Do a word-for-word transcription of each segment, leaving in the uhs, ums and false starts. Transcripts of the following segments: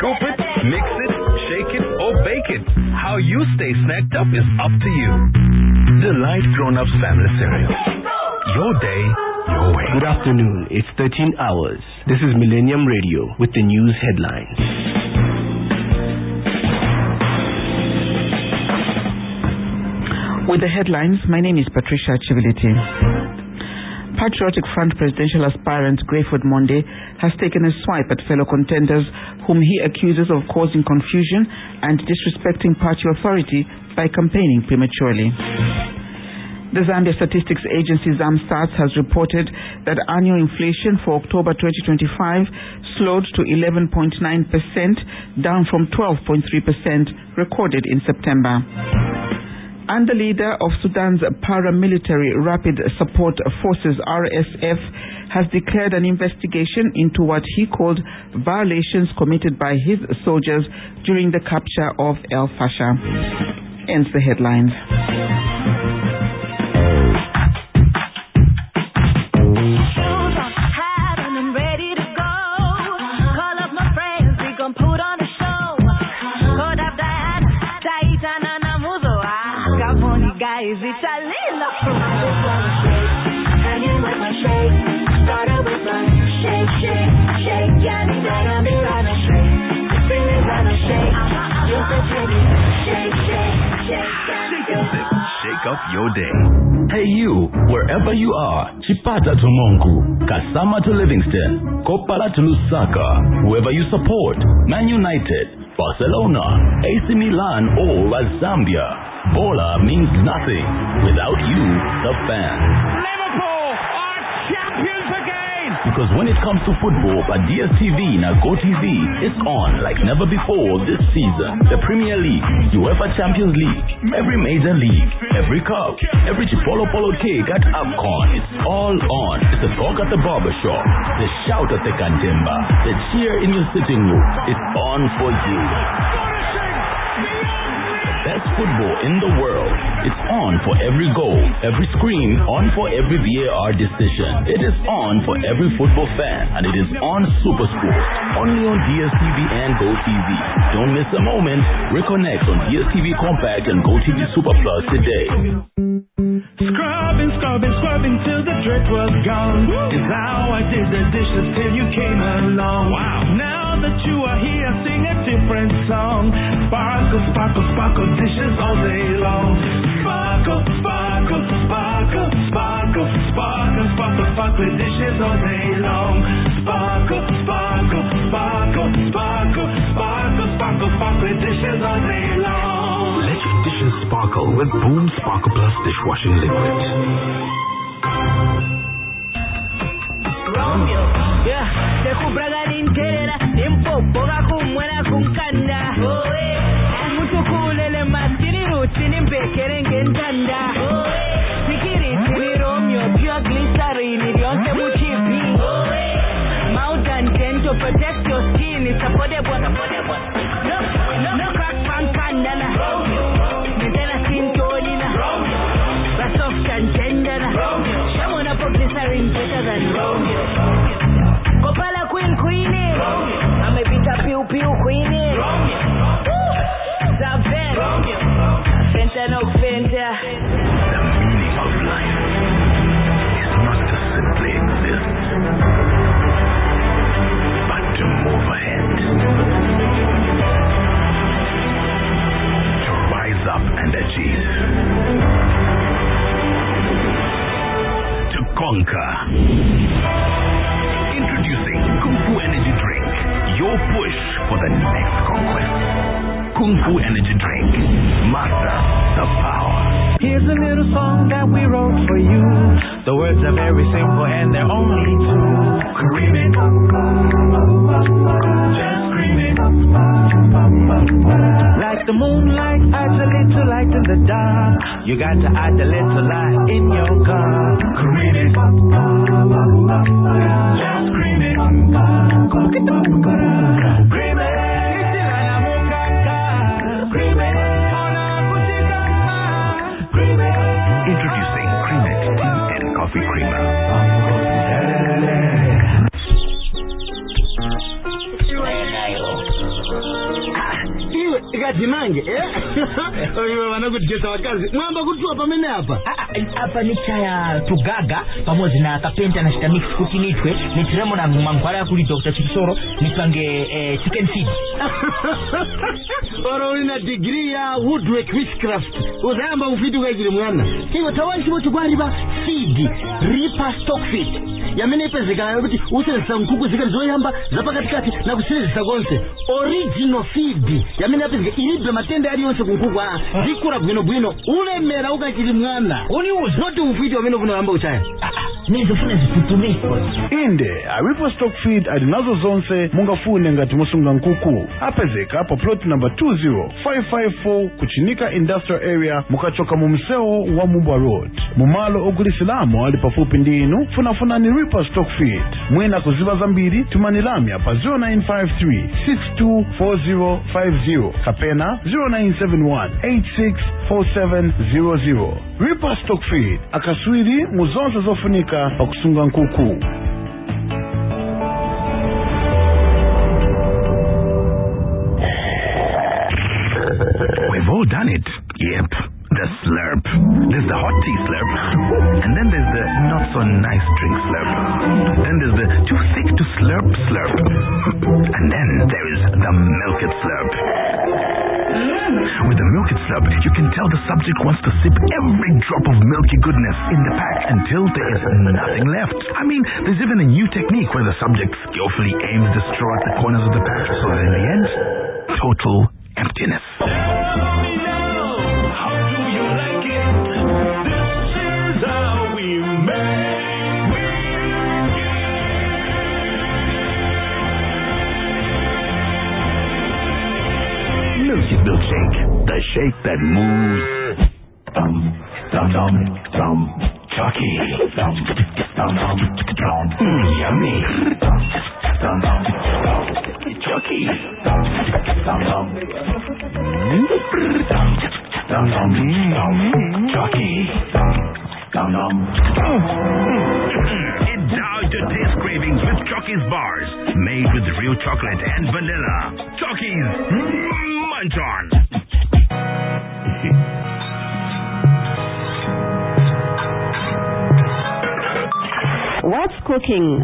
Scoop it, mix it, shake it, or bake it. How you stay snacked up is up to you. Delight Grown-Ups Family Cereal. Your day, your way. Good afternoon. It's thirteen hours. This is Millennium Radio with the news headlines. With the headlines, my name is Patricia Chiviliti. Patriotic Front presidential aspirant Greyford Monde has taken a swipe at fellow contenders whom he accuses of causing confusion and disrespecting party authority by campaigning prematurely. The Zambia Statistics Agency ZAMSTATS has reported that annual inflation for October twenty twenty-five slowed to eleven point nine percent, down from twelve point three percent recorded in September. And the leader of Sudan's paramilitary Rapid Support Forces R S F has declared an investigation into what he called violations committed by his soldiers during the capture of El Fasher. Ends the headlines. Is it a little hanging with my shake? Started with my shake, shake, shake. Yeah, me gotta be gonna shake. Bring me gonna shake. You can shake it. Shake, shake, shake. Shake and sip. Shake up your day. Hey you, wherever you are, Chipata to Monku, Kasama to Livingston, Kopala to Lusaka, whoever you support, Man United, Barcelona, A C Milan, or Zambia. Bola means nothing without you, the fans. Liverpool are champions again! Because when it comes to football, at D S T V and GoTV, it's on like never before this season. The Premier League, UEFA Champions League, every major league, every cup, every Chipolo Polo cake at AFCON, it's all on. It's the talk at the barbershop, the shout at the cantimba, the cheer in your sitting room. It's on for you. Best football in the world. It's on for every goal, every screen, on for every V A R decision. It is on for every football fan, and it is on SuperSport, only on D S T V and GoTV. Don't miss a moment. Reconnect on D S T V Compact and GoTV Super Plus today. Scrubbing, scrubbing, scrubbing till the dirt was gone. Is how I did the dishes till you came along. Wow. Now that you are here, sing a different song. Sparkle, sparkle, sparkle dishes all day long. Sparkle, sparkle, sparkle, sparkle, sparkle, sparkle, sparkle dishes all day long. Sparkle, sparkle, sparkle, sparkle, sparkle, sparkle, sparkle dishes all day long. Let your dishes sparkle with Boom Sparkle Plus dishwashing liquid. Romeo, yeah, te cubraga l'intera, tempo, boga kumwena kunkanda. Mutu kulele masini rutini mbekere ngentanda. Sikiri tini Romeo, pure glycerine, ilionte muchipi. Mountain ten to protect your skin, it's a body one, a body one. No, no, no crack pankandana. Nitena sintolina. Soft and tender. Shamona for glycerine better than Romeo. Kopala queen queenie. I'm a bit of pew pew queenie. Zaven. Fenta no fenta. The meaning of life is not to simply exist, but to move ahead. To rise up and achieve. Conquer. Introducing Kung Fu Energy Drink, your push for the next conquest. Kung Fu Energy Drink, master the power. Here's a little song that we wrote for you. The words are very simple and they're only two. Cream it, just cream it. Like the moonlight adds a little light in the dark. You got to add a little light in your car. Cream it, just cream it. Cream it. Introducing Creamex Tea and Coffee Creamer. tikati mange eh oyo wanakutesa wakazi mwamba kutua pamene hapa hapa ni chaya tugaga pamoja na kapenta na stamix kutinitwe ni tremo na mangwara kuli Doctor Chisoro nipange eh, chicken feed oro ina degree ya woodwork witchcraft uzamba ufitu kajiri mwana kiyo tawanshi bocho gwariba feed reaper stock feed yamene pezeka yokuti uselesa nkuku zika zoyamba zapakatikati na kuselesa gonse original feed yamene pezeka ilibe matende ali yonse kunkuku ah zikura bwino bwino ulemera ukachiri mwana uni uzi not ufiti wamene kuno amba uchaya nizofuna zifutumiko inde a reaper stock feed adinazo zonse mungafune ngati musunga nkuku apezeka pa plot number two zero five five four kuchinika industrial area mukachoka mu mseo wa Mubwa Road mumalo ogulisilamo ali pafupi ndinu funafuna ni reaper stock feed mwena kuziba zambiri tumanilamya pa zero nine five three six two four zero five zero kapena zero nine seven one eight six four seven zero zero. Reaper stock feed akaswiri muzonse zofunika pa kusunga nkuku. We've all done it. Yep. The slurp. There's the hot tea slurp. And then there's the not so nice drink slurp. Then there's the too thick to slurp slurp. And then there is the milk it slurp. With the milk it slurp, you can tell the subject wants to sip every drop of milky goodness in the pack until there is nothing left. I mean, there's even a new technique where the subject skillfully aims the straw at the corners of the pack. So that in the end, total emptiness. Milky Milkshake, the shake that moves. Dum, dum, dum, dum, Chucky. Dum, dum, dum, dum, mm, yummy. Dum, dum, dum, dum, Chucky. Dum, dum, dum, dum, dum, dum, dum, Chucky. Dum, dum, dum. Indulge your taste cravings with Chucky's bars, made with real chocolate and vanilla. Chucky's. Munch on. What's cooking?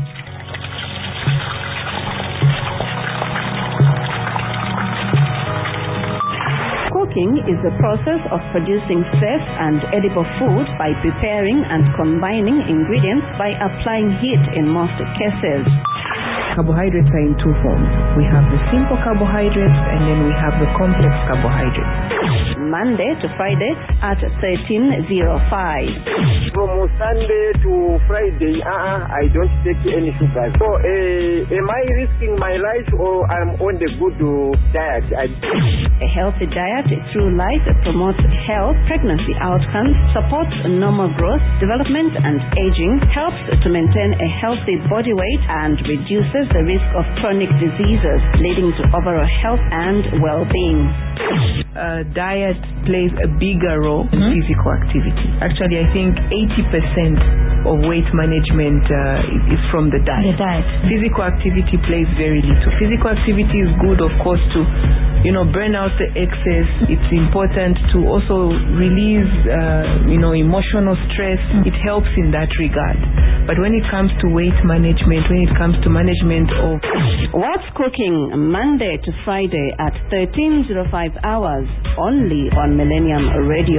Cooking is the process of producing safe and edible food by preparing and combining ingredients by applying heat in most cases. Carbohydrates are in two forms. We have the simple carbohydrates and then we have the complex carbohydrates. Monday to Friday at thirteen oh five. From Sunday to Friday, uh-uh, I don't take any sugar. So, uh, am I risking my life or I'm on the good uh, diet? I... A healthy diet through life promotes health, pregnancy outcomes, supports normal growth, development and aging, helps to maintain a healthy body weight and reduces the risk of chronic diseases, leading to overall health and well-being. Uh, diet plays a bigger role in mm-hmm. physical activity. Actually, I think eighty percent of weight management uh, is from the diet. The diet. Physical activity plays very little. Physical activity is good, of course, to you know burn out the excess. It's important to also release uh, you know emotional stress. Mm-hmm. It helps in that regard. But when it comes to weight management, when it comes to management of What's Cooking, Monday to Friday at thirteen oh five hours, only on Millennium Radio.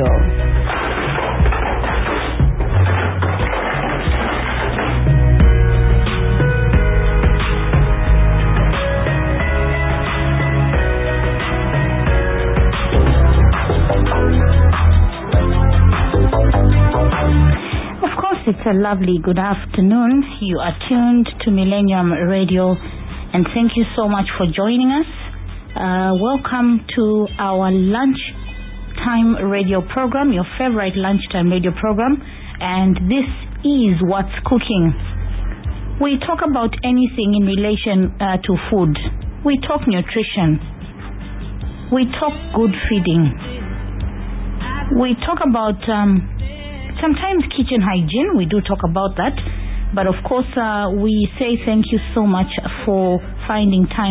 Of course, it's a lovely good afternoon. You are tuned to Millennium Radio, and thank you so much for joining us. Uh, welcome to our lunchtime radio program, your favorite lunchtime radio program, and this is What's Cooking. We talk about anything in relation uh, to food. We talk nutrition. We talk good feeding. We talk about um, sometimes kitchen hygiene. We do talk about that. But of course, uh, we say thank you so much for finding time